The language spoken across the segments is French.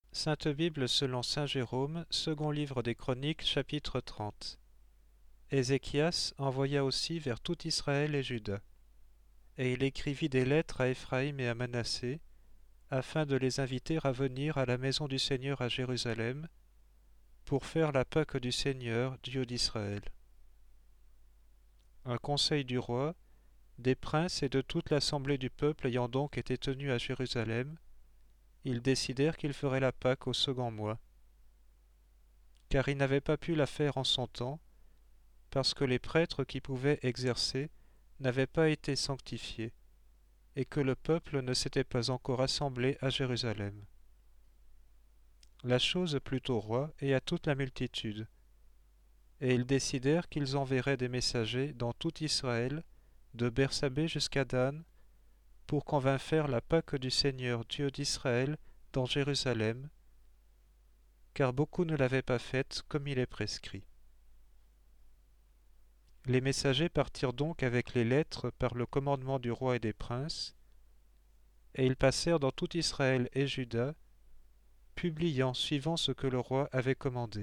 Sainte Bible selon saint Jérôme, second livre des Chroniques, chapitre 30. Ézéchias envoya aussi vers tout Israël et Juda. Et il écrivit des lettres à Éphraïm et à Manassé, afin de les inviter à venir à la maison du Seigneur à Jérusalem, pour faire la Pâque du Seigneur, Dieu d'Israël. Un conseil du roi, des princes et de toute l'assemblée du peuple ayant donc été tenus à Jérusalem, ils décidèrent qu'ils feraient la Pâque au second mois, car ils n'avaient pas pu la faire en son temps, parce que les prêtres qui pouvaient exercer n'avaient pas été sanctifiés, et que le peuple ne s'était pas encore assemblé à Jérusalem. La chose plut au roi et à toute la multitude, et ils décidèrent qu'ils enverraient des messagers dans tout Israël, de Bersabée jusqu'à Dan, pour qu'on vînt faire la Pâque du Seigneur Dieu d'Israël dans Jérusalem, car beaucoup ne l'avaient pas faite comme il est prescrit. Les messagers partirent donc avec les lettres par le commandement du roi et des princes, et ils passèrent dans tout Israël et Juda, publiant suivant ce que le roi avait commandé.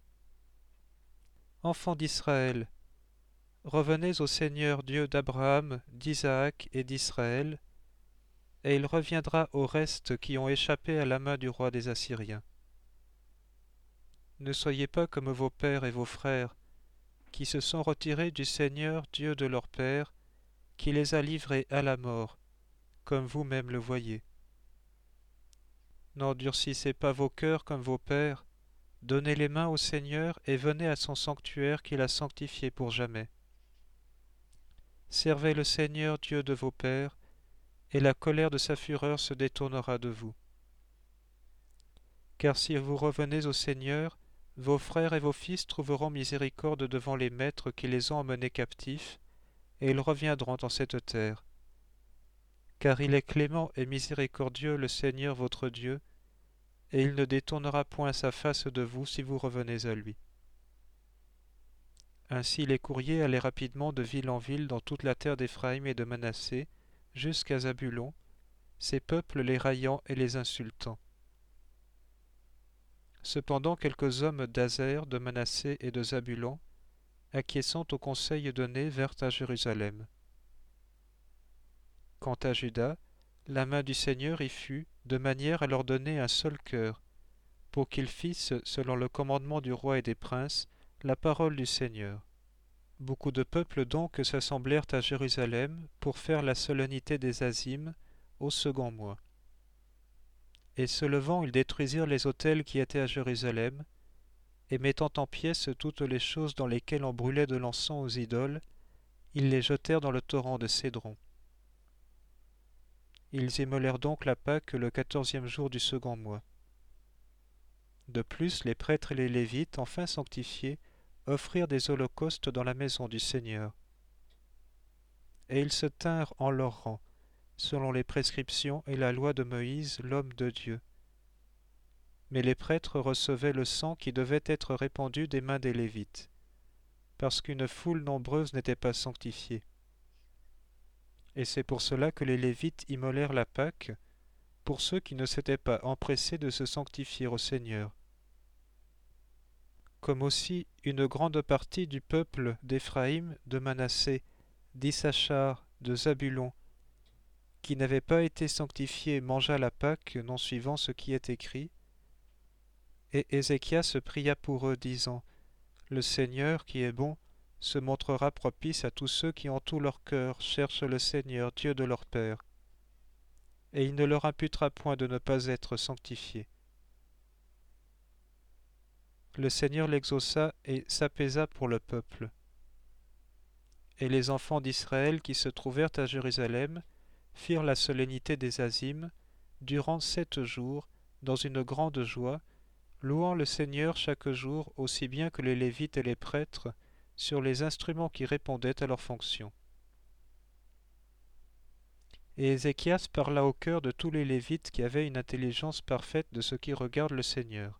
Enfants d'Israël, revenez au Seigneur Dieu d'Abraham, d'Isaac et d'Israël, et il reviendra aux restes qui ont échappé à la main du roi des Assyriens. Ne soyez pas comme vos pères et vos frères, qui se sont retirés du Seigneur Dieu de leur père, qui les a livrés à la mort, comme vous-même le voyez. N'endurcissez pas vos cœurs comme vos pères, donnez les mains au Seigneur et venez à son sanctuaire qu'il a sanctifié pour jamais. Servez le Seigneur Dieu de vos pères, et la colère de sa fureur se détournera de vous. Car si vous revenez au Seigneur, vos frères et vos fils trouveront miséricorde devant les maîtres qui les ont emmenés captifs, et ils reviendront en cette terre. Car il est clément et miséricordieux le Seigneur votre Dieu, et il ne détournera point sa face de vous si vous revenez à lui. Ainsi les courriers allaient rapidement de ville en ville dans toute la terre d'Éphraïm et de Manassé, jusqu'à Zabulon, ces peuples les raillant et les insultant. Cependant quelques hommes d'Azer, de Manassé et de Zabulon, acquiesçant au conseil donné, vinrent à Jérusalem. Quant à Juda, la main du Seigneur y fut, de manière à leur donner un seul cœur, pour qu'ils fissent, selon le commandement du roi et des princes, la parole du Seigneur. Beaucoup de peuples donc s'assemblèrent à Jérusalem pour faire la solennité des Azymes au second mois. Et se levant, ils détruisirent les autels qui étaient à Jérusalem, et mettant en pièces toutes les choses dans lesquelles on brûlait de l'encens aux idoles, ils les jetèrent dans le torrent de Cédron. Ils immolèrent donc la Pâque le 14e jour du second mois. De plus, les prêtres et les Lévites, enfin sanctifiés, offrirent des holocaustes dans la maison du Seigneur. Et ils se tinrent en leur rang, selon les prescriptions et la loi de Moïse, l'homme de Dieu. Mais les prêtres recevaient le sang qui devait être répandu des mains des Lévites, parce qu'une foule nombreuse n'était pas sanctifiée. Et c'est pour cela que les Lévites immolèrent la Pâque, pour ceux qui ne s'étaient pas empressés de se sanctifier au Seigneur. Comme aussi une grande partie du peuple d'Éphraïm, de Manassé, d'Issachar, de Zabulon, qui n'avait pas été sanctifié, mangea la Pâque, non suivant ce qui est écrit. Et Ézéchias pria pour eux, disant, Le Seigneur, qui est bon, se montrera propice à tous ceux qui en tout leur cœur cherchent le Seigneur, Dieu de leur père, et il ne leur imputera point de ne pas être sanctifiés. Le Seigneur l'exauça et s'apaisa pour le peuple. Et les enfants d'Israël qui se trouvèrent à Jérusalem firent la solennité des Azymes durant 7 jours, dans une grande joie, louant le Seigneur chaque jour aussi bien que les Lévites et les prêtres, sur les instruments qui répondaient à leurs fonctions. Et Ézéchias parla au cœur de tous les Lévites qui avaient une intelligence parfaite de ce qui regarde le Seigneur.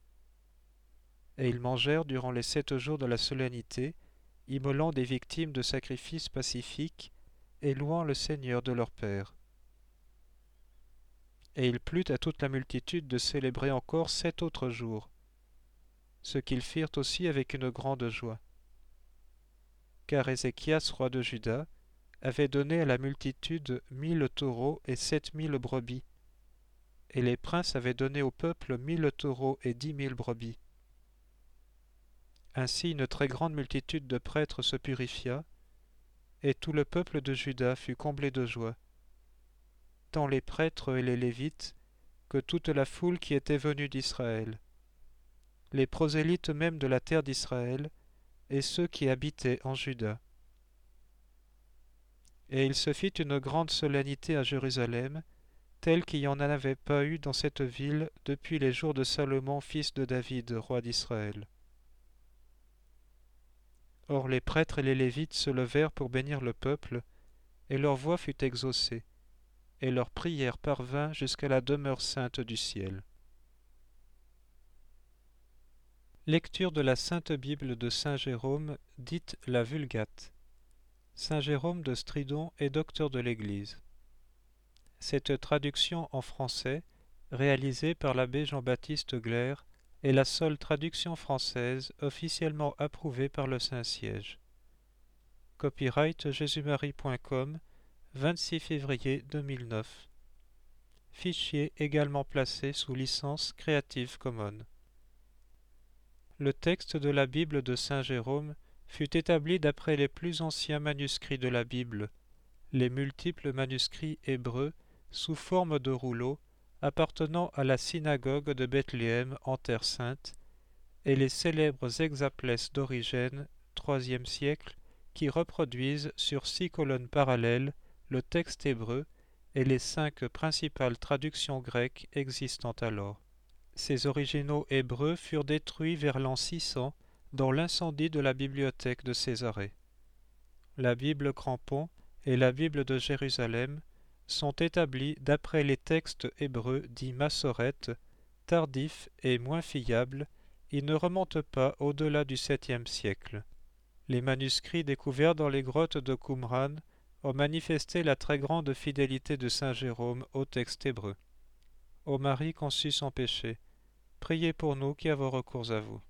Et ils mangèrent durant les 7 jours de la solennité, immolant des victimes de sacrifices pacifiques et louant le Seigneur de leur père. Et il plut à toute la multitude de célébrer encore 7 autres jours, ce qu'ils firent aussi avec une grande joie. Car Ézéchias, roi de Juda, avait donné à la multitude 1000 taureaux et 7000 brebis, et les princes avaient donné au peuple 1000 taureaux et 10 000 brebis. Ainsi une très grande multitude de prêtres se purifia, et tout le peuple de Juda fut comblé de joie, tant les prêtres et les Lévites, que toute la foule qui était venue d'Israël, les prosélytes même de la terre d'Israël, et ceux qui habitaient en Juda. Et il se fit une grande solennité à Jérusalem, telle qu'il n'y en avait pas eu dans cette ville depuis les jours de Salomon, fils de David, roi d'Israël. Or les prêtres et les Lévites se levèrent pour bénir le peuple, et leur voix fut exaucée, et leur prière parvint jusqu'à la demeure sainte du ciel. Lecture de la Sainte Bible de Saint Jérôme, dite la Vulgate. Saint Jérôme de Stridon est docteur de l'Église. Cette traduction en français, réalisée par l'abbé Jean-Baptiste Glaire, est la seule traduction française officiellement approuvée par le Saint-Siège. Copyright jésus-marie.com, 26 février 2009. Fichier également placé sous licence Creative Commons. Le texte de la Bible de Saint Jérôme fut établi d'après les plus anciens manuscrits de la Bible, les multiples manuscrits hébreux sous forme de rouleaux appartenant à la synagogue de Bethléem en Terre Sainte, et les célèbres hexaplès d'Origène, IIIe siècle, qui reproduisent sur 6 colonnes parallèles le texte hébreu et les 5 principales traductions grecques existant alors. Ces originaux hébreux furent détruits vers l'an 600 dans l'incendie de la bibliothèque de Césarée. La Bible Crampon et la Bible de Jérusalem sont établis d'après les textes hébreux dits massorètes, tardifs et moins fiables. Ils ne remontent pas au-delà du 7e siècle. Les manuscrits découverts dans les grottes de Qumran ont manifesté la très grande fidélité de saint Jérôme au texte hébreu. Ô Marie conçue sans péché, priez pour nous qui avons recours à vous.